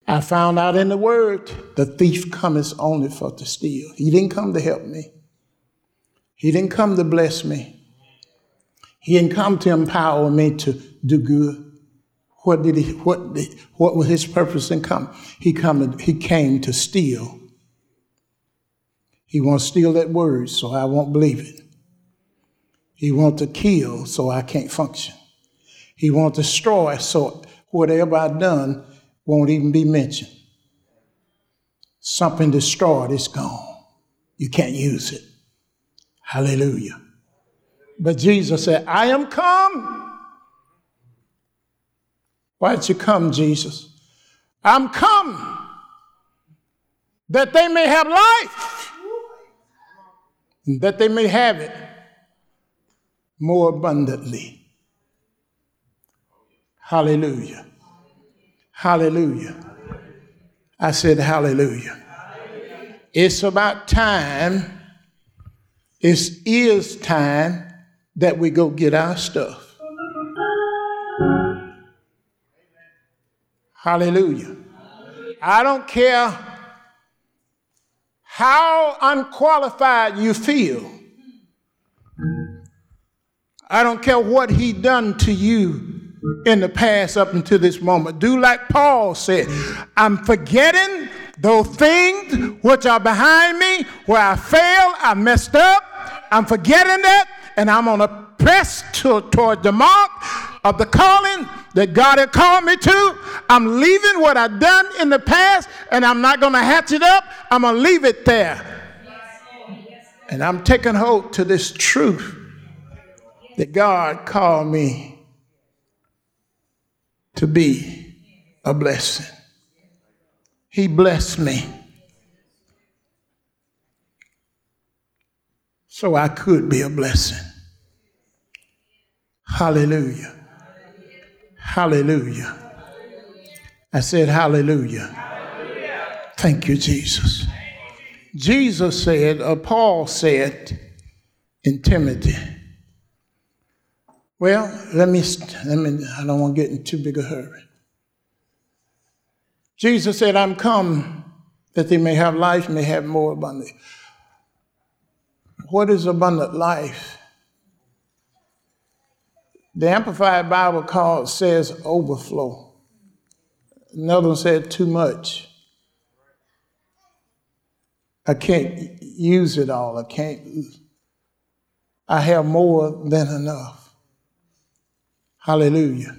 I found out in the word, the thief cometh only for to steal. He didn't come to help me. He didn't come to bless me. He didn't come to empower me to do good. What was his purpose in coming? He came to steal. He wants to steal that word, so I won't believe it. He wants to kill, so I can't function. He wants to destroy, so whatever I've done won't even be mentioned. Something destroyed, it's gone. You can't use it. Hallelujah. But Jesus said, I am come. Why did you come, Jesus? I'm come that they may have life, and that they may have it more abundantly. Hallelujah. Hallelujah. I said hallelujah. It's about time. It is time that we go get our stuff. Hallelujah. I don't care how unqualified you feel. I don't care what he done to you in the past up until this moment. Do like Paul said, I'm forgetting those things which are behind me, where I failed, I messed up. I'm forgetting that, and I'm going to press toward the mark of the calling that God had called me to. I'm leaving what I've done in the past, and I'm not going to hatch it up. I'm going to leave it there. And I'm taking hold to this truth that God called me to be a blessing. He blessed me so I could be a blessing. Hallelujah. Hallelujah. I said hallelujah. Thank you, Jesus. Jesus said, or Paul said in Timothy, well, let me, I don't want to get in too big a hurry. Jesus said, I'm come that they may have life, may have more abundantly. What is abundant life? The Amplified Bible says overflow. Another one said too much. I can't use it all. I have more than enough. Hallelujah.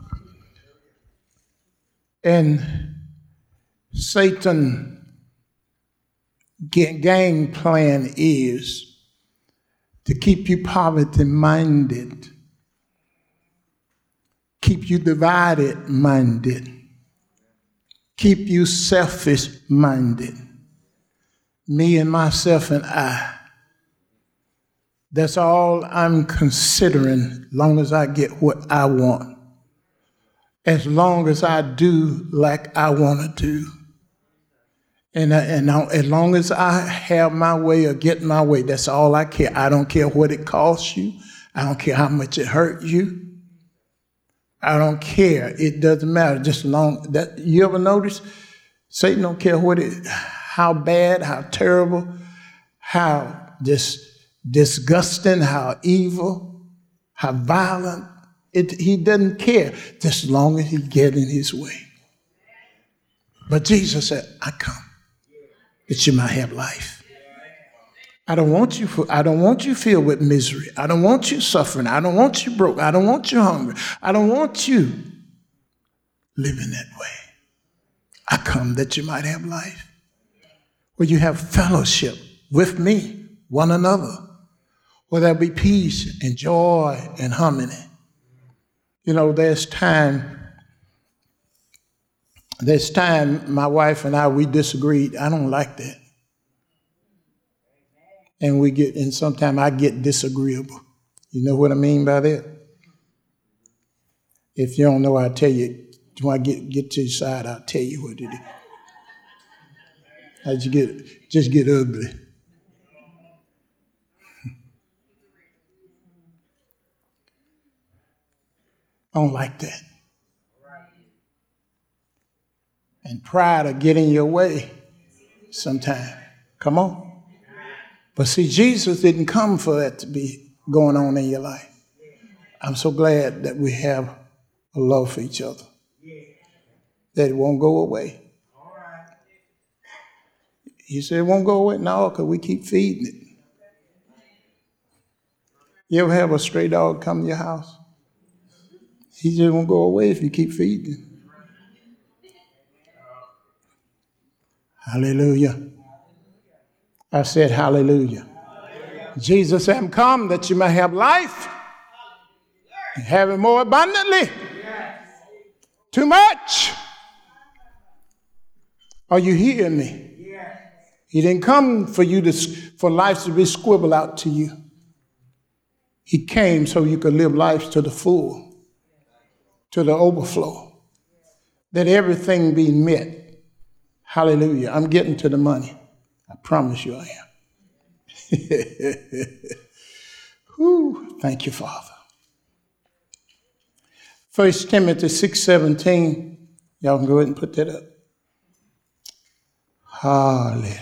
And Satan's game plan is to keep you poverty-minded, keep you divided-minded, keep you selfish-minded. Me and myself and I. That's all I'm considering, long as I get what I want. As long as I do like I want to do. And as long as I have my way or get my way, that's all I care. I don't care what it costs you. I don't care how much it hurt you. I don't care. It doesn't matter. Just long that you ever notice? Satan don't care how bad, how terrible, how disgusting, how evil, how violent. He doesn't care, just as long as he gets in his way. But Jesus said, I come that you might have life. I don't want you filled with misery. I don't want you suffering. I don't want you broke. I don't want you hungry. I don't want you living that way. I come that you might have life. Where you have fellowship with me, one another. Where there'll be peace and joy and harmony. You know, there's time my wife and I, we disagreed. I don't like that. And sometimes I get disagreeable. You know what I mean by that? If you don't know, I'll tell you. When I get to your side, I'll tell you what it is. How'd you just get ugly? I don't like that. And pride will get in your way sometime. Come on. But see, Jesus didn't come for that to be going on in your life. I'm so glad that we have a love for each other, that it won't go away. You say it won't go away? No, because we keep feeding it. You ever have a stray dog come to your house? He just won't go away if you keep feeding him. Hallelujah. I said hallelujah. Jesus said, I'm come that you may have life and have it more abundantly. Too much. Are you hearing me? He didn't come for you for life to be scribbled out to you. He came so you could live life to the full, to the overflow, that everything be met. Hallelujah. I'm getting to the money. I promise you I am. Whew, thank you, Father. 1 Timothy 6:17. Y'all can go ahead and put that up. Hallelujah.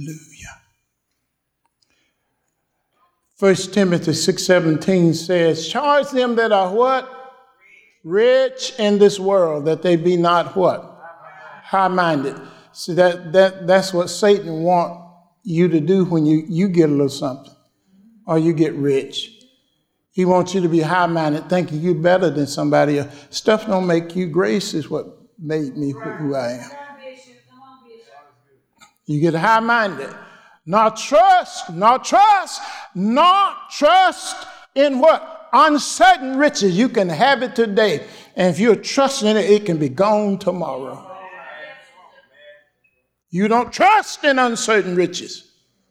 1 Timothy 6:17 says, charge them that are what? Rich in this world, that they be not what? High-minded. See, that's what Satan wants you to do when you get a little something or you get rich. He wants you to be high-minded, thinking you're better than somebody else. Stuff don't make you. Grace is what made me who I am. You get high-minded. Not trust in what? Uncertain riches. You can have it today. And if you're trusting in it, it can be gone tomorrow. You don't trust in uncertain riches.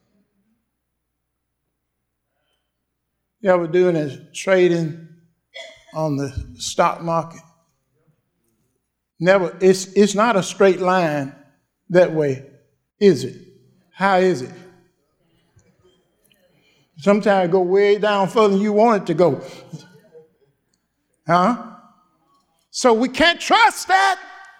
You ever doing a trading on the stock market? Never. It's not a straight line that way, is it? How is it? Sometimes it go way down further than you want it to go. Huh? So we can't trust that.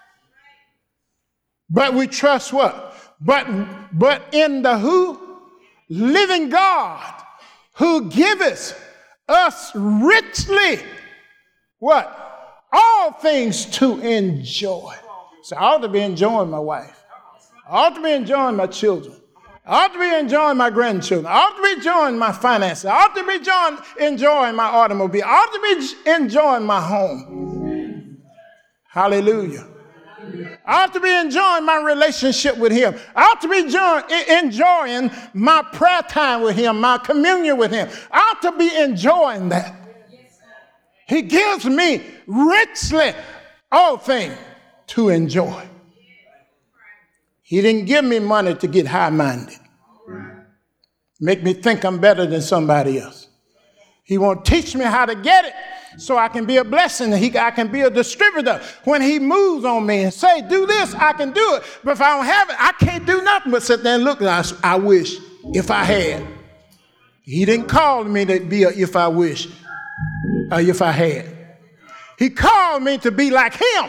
But we trust what? But in the who? Living God, who giveth us richly what? All things to enjoy. So I ought to be enjoying my wife. I ought to be enjoying my children. I ought to be enjoying my grandchildren. I ought to be enjoying my finances. I ought to be enjoying my automobile. I ought to be enjoying my home. Hallelujah. I ought to be enjoying my relationship with him. I ought to be enjoying my prayer time with him, my communion with him. I ought to be enjoying that. He gives me richly all things to enjoy. He didn't give me money to get high-minded. Make me think I'm better than somebody else. He won't teach me how to get it so I can be a blessing. I can be a distributor. When he moves on me and say, do this, I can do it. But if I don't have it, I can't do nothing but sit there and look. I wish if I had. He didn't call me to be a if I wish or if I had. He called me to be like him.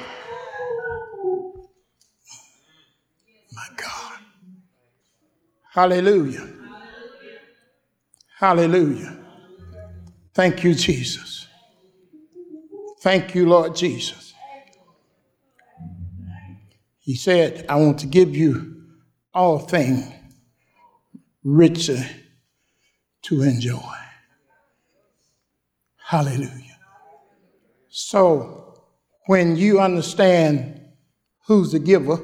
My God. Hallelujah. Hallelujah. Thank you, Jesus. Thank you, Lord Jesus. He said, I want to give you all things richly to enjoy. Hallelujah. So when you understand who's the giver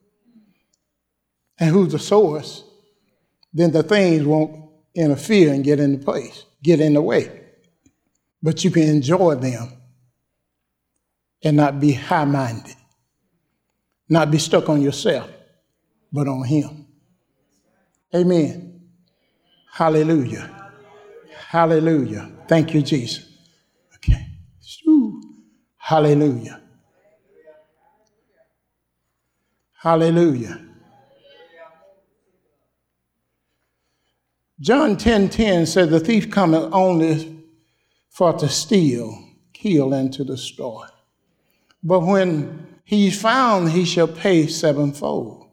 and who's the source, then the things won't interfere and get into place, get in the way. But you can enjoy them and not be high-minded, not be stuck on yourself, but on him. Amen. Hallelujah. Hallelujah. Thank you, Jesus. Okay. Hallelujah. Hallelujah. John 10:10 says, the thief cometh only for to steal, kill, and to destroy. But when he's found, he shall pay sevenfold.